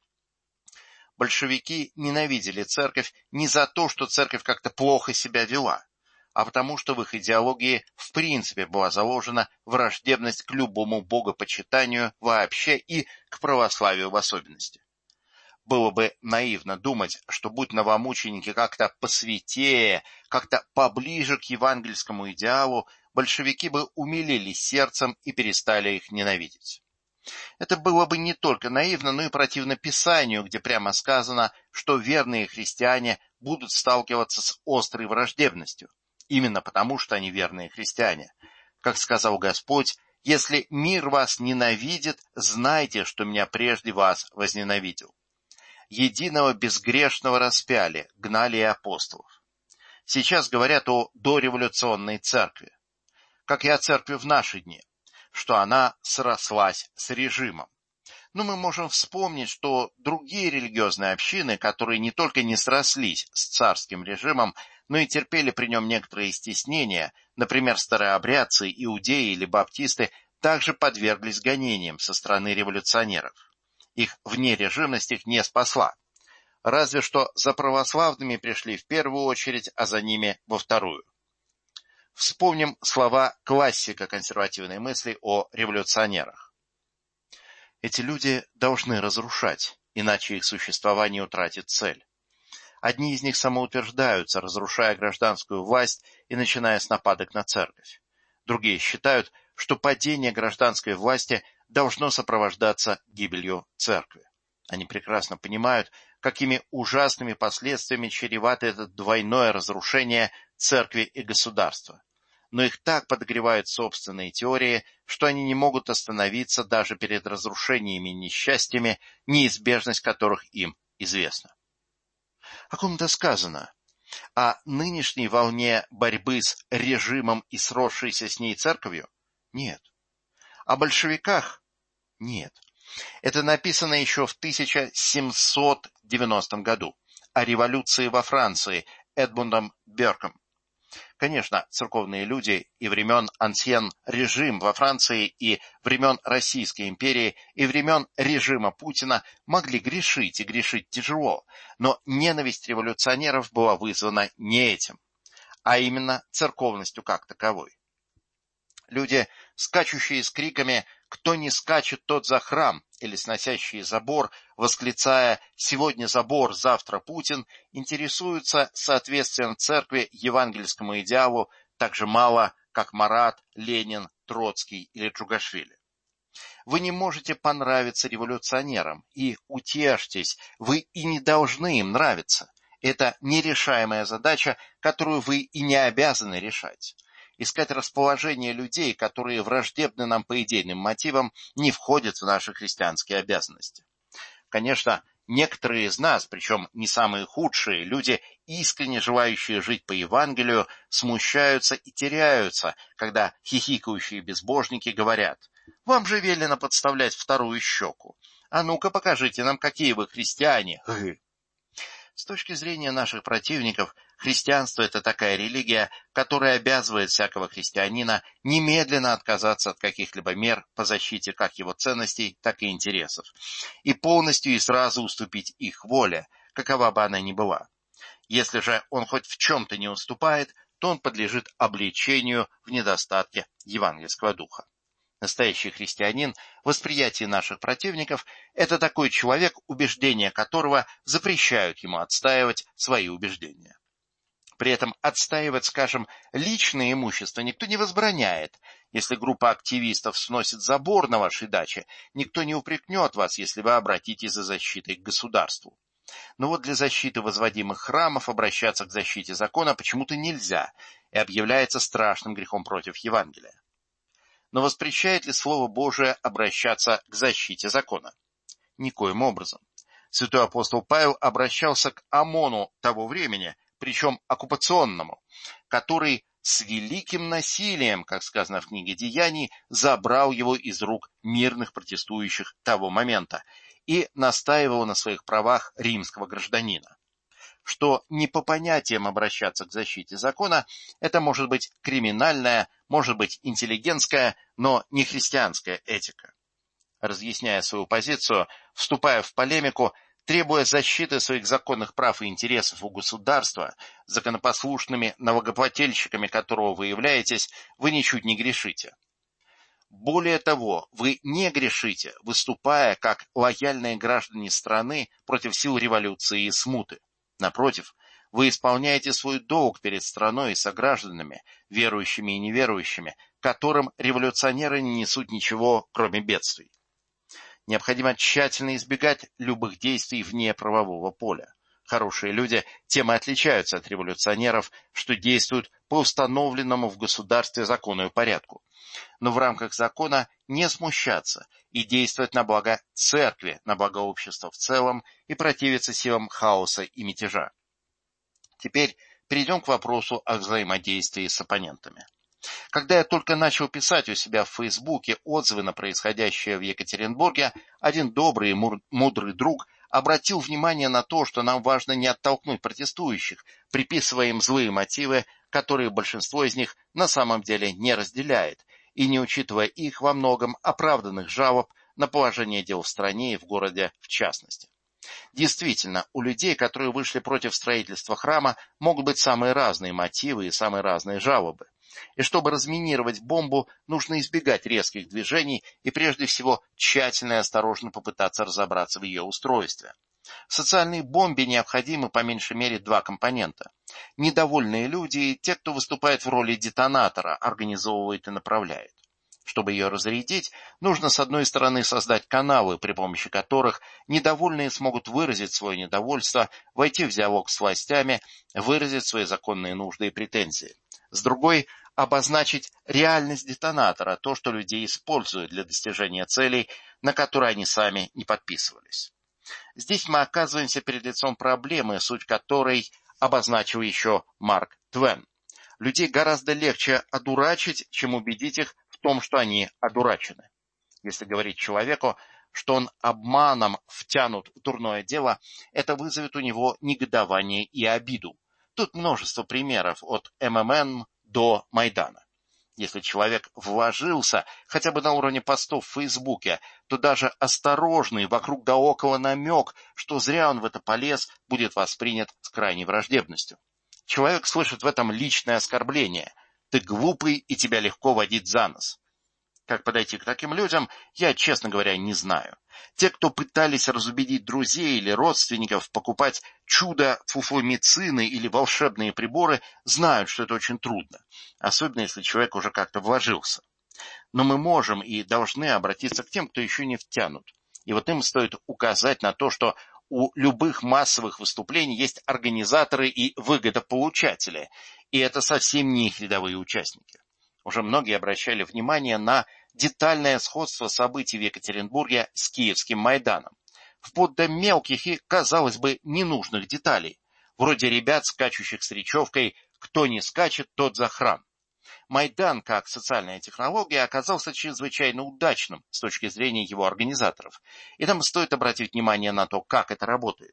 Большевики ненавидели церковь не за то, что церковь как-то плохо себя вела, а потому что в их идеологии в принципе была заложена враждебность к любому богопочитанию вообще и к православию в особенности. Было бы наивно думать, что будь новомученики как-то посвятее, как-то поближе к евангельскому идеалу, большевики бы умилились сердцем и перестали их ненавидеть. Это было бы не только наивно, но и противно Писанию, где прямо сказано, что верные христиане будут сталкиваться с острой враждебностью, именно потому, что они верные христиане. Как сказал Господь, «Если мир вас ненавидит, знайте, что меня прежде вас возненавидел». Единого безгрешного распяли, гнали и апостолов. Сейчас говорят о дореволюционной церкви. Как и о церкви в наши дни. что она срослась с режимом. Но мы можем вспомнить, что другие религиозные общины, которые не только не срослись с царским режимом, но и терпели при нем некоторые стеснения, например, старообрядцы, иудеи или баптисты, также подверглись гонениям со стороны революционеров. Их внережимность их не спасла. Разве что за православными пришли в первую очередь, а за ними во вторую. Вспомним слова классика консервативной мысли о революционерах. Эти люди должны разрушать, иначе их существование утратит цель. Одни из них самоутверждаются, разрушая гражданскую власть и начиная с нападок на церковь. Другие считают, что падение гражданской власти должно сопровождаться гибелью церкви. Они прекрасно понимают, какими ужасными последствиями чревато это двойное разрушение церкви и государства. Но их так подогревают собственные теории, что они не могут остановиться даже перед разрушениями и несчастьями, неизбежность которых им известна. О ком это сказано? О нынешней волне борьбы с режимом и сросшейся с ней церковью? Нет. О большевиках? Нет. Это написано еще в 1790 году, о революции во Франции Эдмундом Бёрком. Конечно, церковные люди и времен ансьен режим во Франции, и времен Российской империи, и времен режима Путина могли грешить, и грешить тяжело, но ненависть революционеров была вызвана не этим, а именно церковностью как таковой. Люди, скачущие с криками «Кто не скачет, тот за храм!» или сносящие забор, восклицая «Сегодня забор, завтра Путин», интересуются соответствием церкви евангельскому идеалу так же мало, как Марат, Ленин, Троцкий или Джугашвили. Вы не можете понравиться революционерам, и утешьтесь, вы и не должны им нравиться. Это нерешаемая задача, которую вы и не обязаны решать. Искать расположение людей, которые враждебны нам по идейным мотивам, не входит в наши христианские обязанности. Конечно, некоторые из нас, причем не самые худшие, люди, искренне желающие жить по Евангелию, смущаются и теряются, когда хихикающие безбожники говорят: «Вам же велено подставлять вторую щеку. А ну-ка покажите нам, какие вы христиане». С точки зрения наших противников, христианство – это такая религия, которая обязывает всякого христианина немедленно отказаться от каких-либо мер по защите как его ценностей, так и интересов, и полностью и сразу уступить их воле, какова бы она ни была. Если же он хоть в чем-то не уступает, то он подлежит обличению в недостатке евангельского духа. Настоящий христианин в восприятии наших противников – это такой человек, убеждения которого запрещают ему отстаивать свои убеждения. При этом отстаивать, скажем, личное имущество никто не возбраняет. Если группа активистов сносит забор на вашей даче, никто не упрекнет вас, если вы обратитесь за защитой к государству. Но вот для защиты возводимых храмов обращаться к защите закона почему-то нельзя, и объявляется страшным грехом против Евангелия. Но воспрещает ли Слово Божие обращаться к защите закона? Никоим образом. Святой апостол Павел обращался к ОМОНу того времени, причем оккупационному, который с великим насилием, как сказано в книге Деяний, забрал его из рук мирных протестующих того момента и настаивал на своих правах римского гражданина. Что не по понятиям обращаться к защите закона, это может быть криминальная, может быть интеллигентская, но не христианская этика. Разъясняя свою позицию, вступая в полемику, требуя защиты своих законных прав и интересов у государства, законопослушными налогоплательщиками которого вы являетесь, вы ничуть не грешите. Более того, вы не грешите, выступая как лояльные граждане страны против сил революции и смуты. Напротив, вы исполняете свой долг перед страной и согражданами, верующими и неверующими, которым революционеры не несут ничего, кроме бедствий. Необходимо тщательно избегать любых действий вне правового поля. Хорошие люди тем и отличаются от революционеров, что действуют по установленному в государстве закону и порядку. Но в рамках закона не смущаться и действовать на благо церкви, на благо общества в целом и противиться силам хаоса и мятежа. Теперь перейдем к вопросу о взаимодействии с оппонентами. Когда я только начал писать у себя в Фейсбуке отзывы на происходящее в Екатеринбурге, один добрый и мудрый друг обратил внимание на то, что нам важно не оттолкнуть протестующих, приписывая им злые мотивы, которые большинство из них на самом деле не разделяет, и не учитывая их во многом оправданных жалоб на положение дел в стране и в городе в частности. Действительно, у людей, которые вышли против строительства храма, могут быть самые разные мотивы и самые разные жалобы. И чтобы разминировать бомбу, нужно избегать резких движений и прежде всего тщательно и осторожно попытаться разобраться в ее устройстве. В социальной бомбе необходимы по меньшей мере два компонента. Недовольные люди и те, кто выступает в роли детонатора, организовывает и направляет. Чтобы ее разрядить, нужно с одной стороны создать каналы, при помощи которых недовольные смогут выразить свое недовольство, войти в диалог с властями, выразить свои законные нужды и претензии. С другой – обозначить реальность детонатора, то, что люди используют для достижения целей, на которые они сами не подписывались. Здесь мы оказываемся перед лицом проблемы, суть которой обозначил еще Марк Твен. Людей гораздо легче одурачить, чем убедить их в том, что они одурачены. Если говорить человеку, что он обманом втянут в дурное дело, это вызовет у него негодование и обиду. Тут множество примеров от ММН до Майдана. Если человек вложился хотя бы на уровне постов в Фейсбуке, то даже осторожный вокруг да около намек, что зря он в это полез, будет воспринят с крайней враждебностью. Человек слышит в этом личное оскорбление. Ты глупый, и тебя легко водить за нос. Как подойти к таким людям, я, честно говоря, не знаю. Те, кто пытались разубедить друзей или родственников покупать чудо-фуфломицины или волшебные приборы, знают, что это очень трудно, особенно если человек уже как-то вложился. Но мы можем и должны обратиться к тем, кто еще не втянут. И вот им стоит указать на то, что у любых массовых выступлений есть организаторы и выгодополучатели, и это совсем не их рядовые участники. Уже многие обращали внимание на детальное сходство событий в Екатеринбурге с Киевским Майданом, вплоть до мелких и, казалось бы, ненужных деталей, вроде ребят, скачущих с речевкой «Кто не скачет, тот за храм». Майдан, как социальная технология, оказался чрезвычайно удачным с точки зрения его организаторов, и нам стоит обратить внимание на то, как это работает.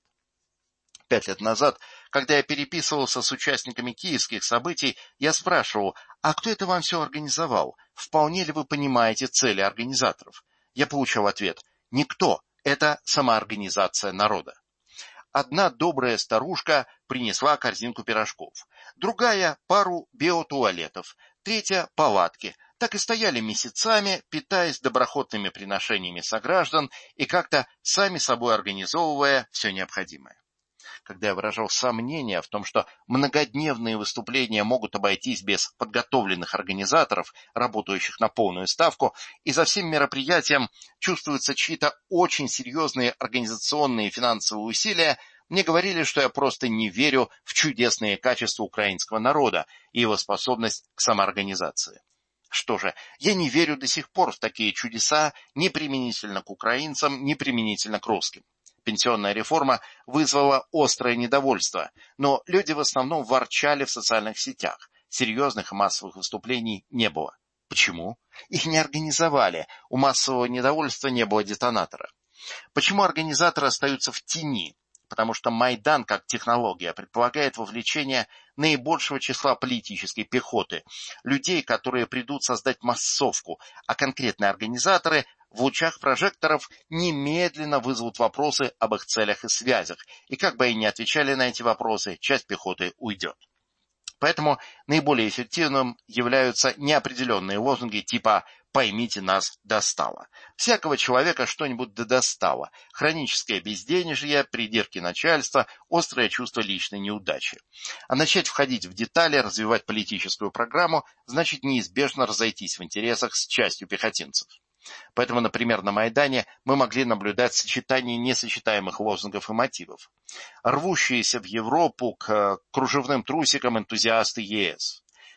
5 лет назад, когда я переписывался с участниками киевских событий, я спрашивал, а кто это вам все организовал? Вполне ли вы понимаете цели организаторов? Я получил ответ, никто, это самоорганизация народа. Одна добрая старушка принесла корзинку пирожков, другая – пару биотуалетов, третья – палатки. Так и стояли месяцами, питаясь доброхотными приношениями сограждан и как-то сами собой организовывая все необходимое. Когда я выражал сомнения в том, что многодневные выступления могут обойтись без подготовленных организаторов, работающих на полную ставку, и за всем мероприятием чувствуются чьи-то очень серьезные организационные и финансовые усилия, мне говорили, что я просто не верю в чудесные качества украинского народа и его способность к самоорганизации. Что же, я не верю до сих пор в такие чудеса ни применительно к украинцам, ни применительно к русским. Пенсионная реформа вызвала острое недовольство, но люди в основном ворчали в социальных сетях. Серьезных и массовых выступлений не было. Почему? Их не организовали, у массового недовольства не было детонатора. Почему организаторы остаются в тени? Потому что Майдан, как технология, предполагает вовлечение наибольшего числа политической пехоты, людей, которые придут создать массовку, а конкретные организаторы в лучах прожекторов немедленно вызовут вопросы об их целях и связях, и как бы они ни отвечали на эти вопросы, часть пехоты уйдет. Поэтому наиболее эффективным являются неопределенные лозунги типа «поймите, нас достало». Всякого человека что-нибудь достало. Хроническое безденежье, придирки начальства, острое чувство личной неудачи. А начать входить в детали, развивать политическую программу, значит неизбежно разойтись в интересах с частью пехотинцев. Поэтому, например, на Майдане мы могли наблюдать сочетание несочетаемых лозунгов и мотивов. Рвущиеся в Европу к кружевным трусикам энтузиасты ЕС.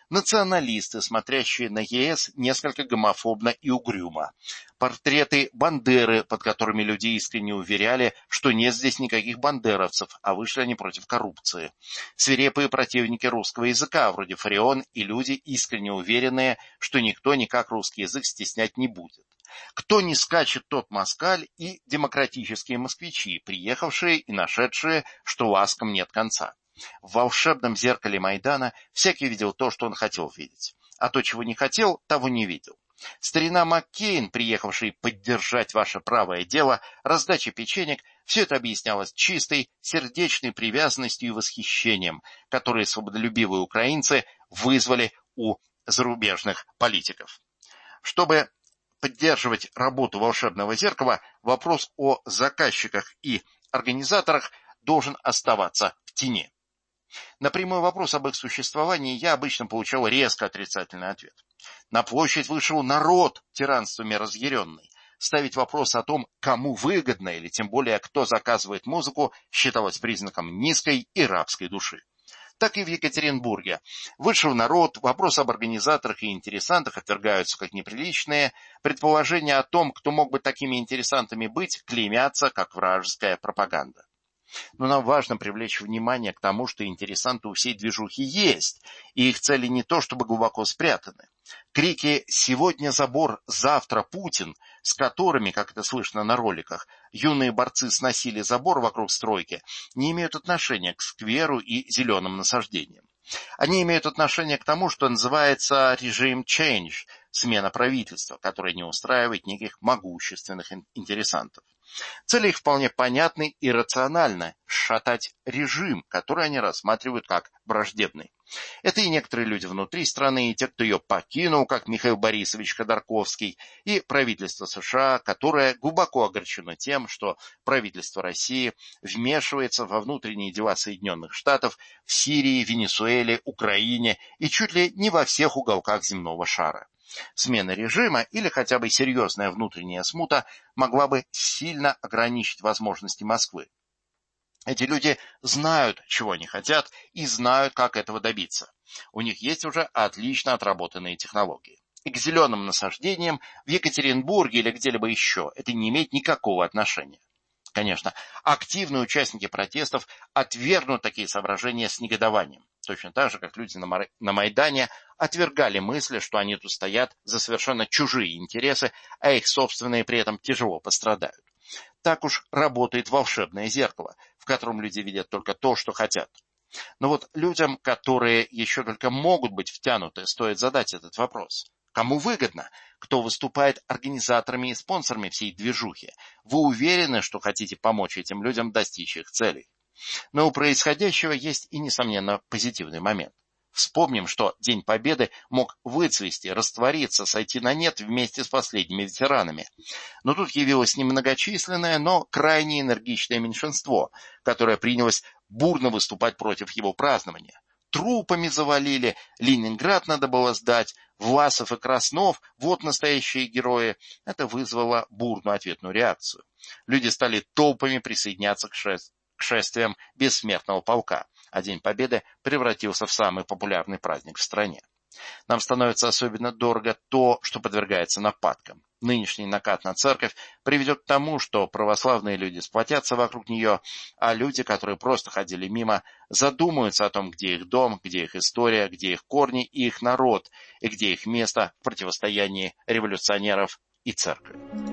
националисты, смотрящие на ЕС несколько гомофобно и угрюмо, портреты Бандеры, под которыми люди искренне уверяли, что нет здесь никаких бандеровцев, а вышли они против коррупции, свирепые противники русского языка, вроде Фарион, и люди, искренне уверенные, что никто никак русский язык стеснять не будет. Кто не скачет, тот москаль, и демократические москвичи, приехавшие и нашедшие, что ласкам нет конца. В волшебном зеркале Майдана всякий видел то, что он хотел видеть, а то, чего не хотел, того не видел. Старина Маккейн, приехавший поддержать ваше правое дело, раздача печенек, все это объяснялось чистой, сердечной привязанностью и восхищением, которые свободолюбивые украинцы вызвали у зарубежных политиков. Чтобы поддерживать работу волшебного зеркала, вопрос о заказчиках и организаторах должен оставаться в тени. На прямой вопрос об их существовании я обычно получал резко отрицательный ответ. На площадь вышел народ, тиранствами разъяренный. Ставить вопрос о том, кому выгодно или тем более кто заказывает музыку, считалось признаком низкой и рабской души. Так и в Екатеринбурге. Вышел народ, вопрос об организаторах и интересантах отвергаются как неприличные, предположения о том, кто мог бы такими интересантами быть, клеймятся как вражеская пропаганда. Но нам важно привлечь внимание к тому, что интересанты у всей движухи есть, и их цели не то, чтобы глубоко спрятаны. Крики «Сегодня забор, завтра Путин», с которыми, как это слышно на роликах, юные борцы сносили забор вокруг стройки, не имеют отношения к скверу и зеленым насаждениям. Они имеют отношение к тому, что называется режим change, смена правительства, которая не устраивает неких могущественных интересантов. Цели их вполне понятны и рациональны – шатать режим, который они рассматривают как враждебный. Это и некоторые люди внутри страны, и те, кто ее покинул, как Михаил Борисович Ходорковский, и правительство США, которое глубоко огорчено тем, что правительство России вмешивается во внутренние дела Соединенных Штатов в Сирии, Венесуэле, Украине и чуть ли не во всех уголках земного шара. Смена режима или хотя бы серьезная внутренняя смута могла бы сильно ограничить возможности Москвы. Эти люди знают, чего они хотят, и знают, как этого добиться. У них есть уже отлично отработанные технологии. И к зеленым насаждениям в Екатеринбурге или где-либо еще это не имеет никакого отношения. Конечно, активные участники протестов отвергнут такие соображения с негодованием. Точно так же, как люди на Майдане отвергали мысли, что они тут стоят за совершенно чужие интересы, а их собственные при этом тяжело пострадают. Так уж работает волшебное зеркало, в котором люди видят только то, что хотят. Но вот людям, которые еще только могут быть втянуты, стоит задать этот вопрос. Кому выгодно? Кто выступает организаторами и спонсорами всей движухи? Вы уверены, что хотите помочь этим людям достичь их целей? Но у происходящего есть и, несомненно, позитивный момент. Вспомним, что День Победы мог выцвести, раствориться, сойти на нет вместе с последними ветеранами. Но тут явилось немногочисленное, но крайне энергичное меньшинство, которое принялось бурно выступать против его празднования. Трупами завалили, Ленинград надо было сдать, Власов и Краснов – вот настоящие герои. Это вызвало бурную ответную реакцию. Люди стали толпами присоединяться к шествиям бессмертного полка, а День Победы превратился в самый популярный праздник в стране. Нам становится особенно дорого то, что подвергается нападкам. Нынешний накат на церковь приведет к тому, что православные люди сплотятся вокруг нее, а люди, которые просто ходили мимо, задумаются о том, где их дом, где их история, где их корни и их народ, и где их место в противостоянии революционеров и церкви.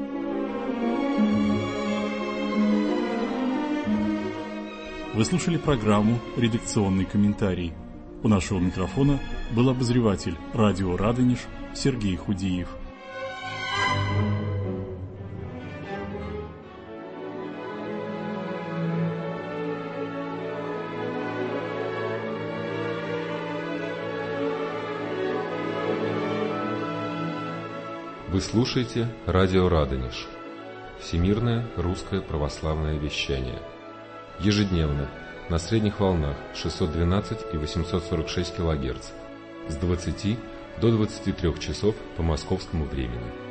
Вы слушали программу «Редакционный комментарий». У нашего микрофона был обозреватель радио «Радонеж» Сергей Худиев. Вы слушаете радио «Радонеж» – всемирное русское православное вещание. Ежедневно на средних волнах 612 и 846 кГц с 20 до 23 часов по московскому времени.